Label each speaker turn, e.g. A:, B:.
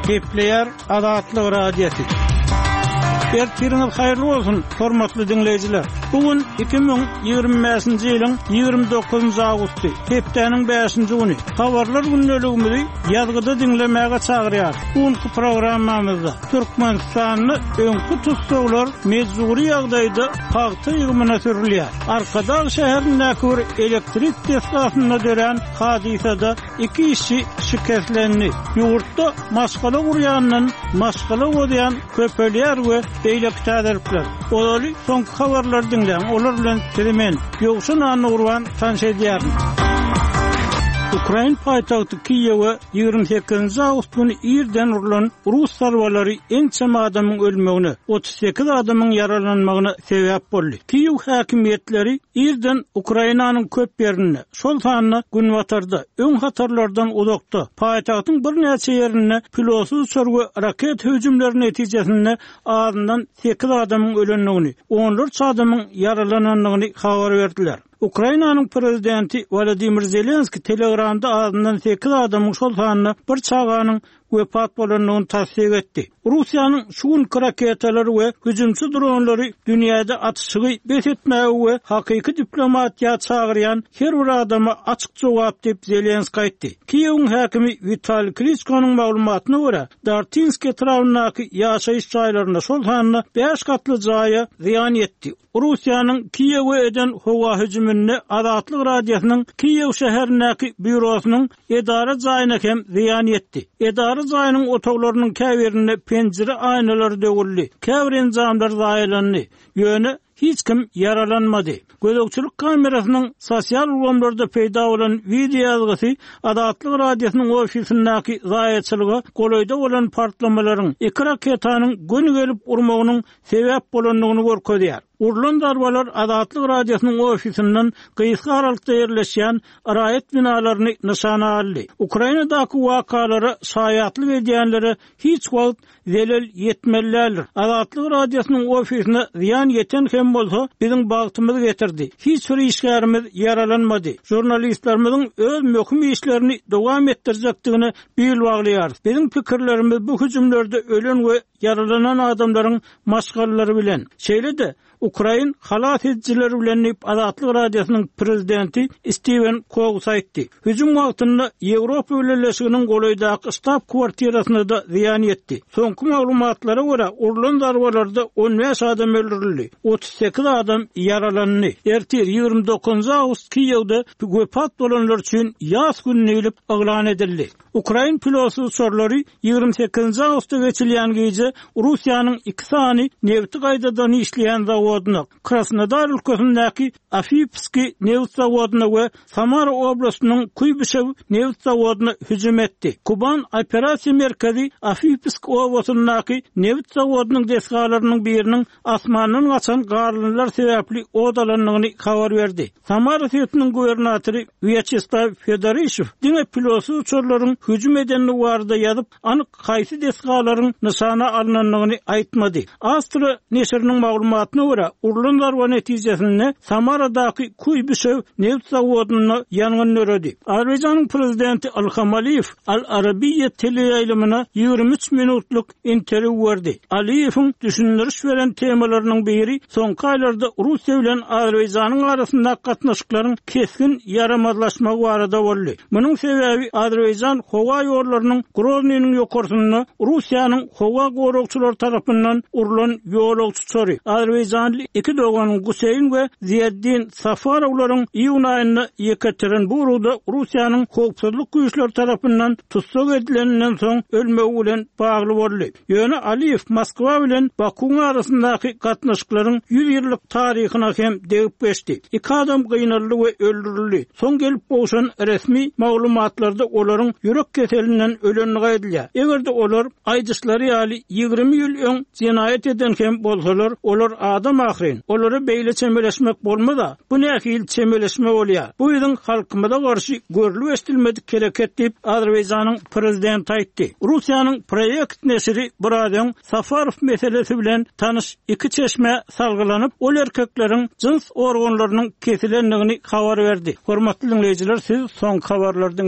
A: Kepler Adatlyk Radiosu. Ertiriniz hayırlı olsun, hormatly dinleyijiler. Bugün 2025-nji ýylyň 29 awgusty, hepdeniň 5-nji güni. Habarlar günneligimizi ýazgyda dinlemäge çagyrýar. Bugünkü programmamyzda Türkmenistanyny öňkü tutsalar mejburi ýagdaýda paýta ýygmyna sürilýär. Arkadaş şäherindäki bir elektrik tesgasyna dören hadisede 2 kişi şikestlendi. Ýurtda maşgala gurýanyň maşgala goýan köpelýär we eýlek täderipler. Olary soňky habarlar dinleň, olar bilen telemen ýogşun anny urwan tanşedýär. Ukraina paýtagty Kiýewe 28 awgust güni ýerden urulan Rus sarwalary ençem adamyň ölmegine, 38 adamyň yaralanmagyna sebäp boldy. Kiýew häkimetleri ýerden Ukrainanyň köp ýerine, şol sanyny gün batarda, öň hatarlardan uzakda, paýtagtyň bir näçe ýerine pilotsuz uçar we raket hüjümleri netijesinde azyndan 8 adamyň ölenligini, 14 adamyň yaralananlygyny habar berdiler. Ukrainanyň prezidenti Volodymyr Zelenski Telegramda azyndan 8 adamyň şol sanyny bir çaganyň wepat bolanlygyny tasdik etdi. Russiýanyň şu günki raketalary we hüjümçi dronlary dünýäde atışygy besetmäge we hakyky diplomatiýa çagyrýan her bir adama açyk jogap dep Zelenski aýtdy. Kiýewiň häkimi Vitaliy Klitschko'nyň maglumatyna görä, Dartinski etrawynaky ýaşaýyş jaýlaryna şol sanyny 5 katly jaýa ziýan etdi. Russiýanyň Kiýewe eden howa hüjümine Adatlyk Radiosynyň Kiýew şäherindäki bürosynyň edara jaýyna hem ziýan etdi. Edara jaýynyň otoglarynyň käbirine pencere aýnalary dögüldi. Käbirin jamlar zaýlandy. Ýöne hiç kim yaralanmadı. Gözükçülük kamerasynyň sosial ulamlarda peýda bolan video ýazgysy Adatlyk Radiosynyň ofisindäki zaýatçylyga golaýda bolan partlamalaryň iki raketanyň göni gelip urmagynyň sebäp bolanlygyny görkezýär. Urulan darbalar Adatlyk Radiosynyň ofisinden gysga aralykda ýerleşýän araýat binalaryny nişana aldy. Ukrainadaky wakalary şaýatlyk edýänlere hiç wagt zelil ýetmellerdir. Adatlyk Radiosynyň ofisine ziýan ýeten hem bolsa biziň bagtymyzy getirdi. Hiç bir işgärimiz yaralanmady. Jurnalistlerimiň öz möhüm işlerini dowam etdirjekdigini bilip baglaýar. Biziň pikirlerimiz bu hüjümlerde ölen we yaralanan adamlaryň maşgalary bilen. Şeýle-de Ukraina halat edicileri bilen Adatlyk Radiosynyň prezidenti Steven Cox aýtdy. Hüjüm wagtynda Ýewropa Birleşiginiň golaýdaky ştab kwartirasyna da ziýan etdi. Soňky maglumatlara görä urulan darbalarda 15 adam öldürildi, 38 adam yaralandy. Ertir 29 awgust Kiýewde wepat bolanlar üçin ýaz gününi elip aglan edildi. Ukraina pilotsuz uçarlary 28 awgustda geçilýän gece Russiýanyň 2 sany nefti gaýdadan işleýän zawodyna, Krasnodar ülkesindäki Afipski neft zawodyna we Samara oblastynyň Kuybyshev neft zawodyna hüjüm etdi. Kuban operasiýa merkezi Afipsk oblasyndaky neft zawodynyň desgalarynyň biriniň asmanyň gaçan garlylar sebäpli odalanlygyny habar berdi. Samara şäheriniň gubernatory Vyacheslav Fedorishev diňe pilotsuz uçarlaryň hüjüm edenli barada ýazyp, anyk haýsy desgalaryň nişana alınanlygyny aýtmady. Astra neşriniň maglumatyna görä, urulanlar we netijesinde Samaradaky Kuybyshev neft zawodyny ýangyn öredi. Azerbaýjanyň prezidenti Ilham Aliýew Al-Arabiyya teleýaýlymyna 23 minutluk interwýu berdi. Aliýewiň düşündiriş beren temalarynyň biri soňky aýlarda Russiýa bilen Azerbaýjanyň arasynda gatnaşyklaryň keskin yaramazlaşmagy barada boldy. Munyň sebäbi Azerbaýjan howa ýollarynyň Groznyň ýokarsyna Russiýanyň howa gorugçylary tarapyndan urulan ýolagçy çöri. Azerbaýjanly iki doganyň Guseyn we Ziyaddin Safarawlaryň iýun aýynda Yekaterinburgda Russiýanyň howpsuzlyk güýçleri tarapyndan tutsak edilenden soň ölmegi bilen bagly boldy. Ýöne Aliýew Moskwa bilen Bakuň arasyndaky gatnaşyklaryň 100 ýyllyk taryhyna hem degip geçdi. İki adam gynaldy we öldürildi. Soň gelip bolşan resmi maglumatlarda olaryň ýürek keselinden ölenligi aýdylýar. Egerde olar aýdyşlary ýaly 20 ýyl öň jinayet eden hem bolsalar, olar adam ahyryn. Olary beýle çemeleşmek bolmada, bu nähil çemeleşme bolýar. Bu ýylyň halkymyza garşy görülip estilmedik hereket diýip Azerbaýjanyň prezidenti aýtdy. Russiýanyň proýekt neşri Buradan Safarow meselesi bilen tanış iki çeşme salgylanyp, ol erkekleriň jins organlarynyň kesilenligini habar berdi. Hormatly dinleýijiler, siz soň habarlardan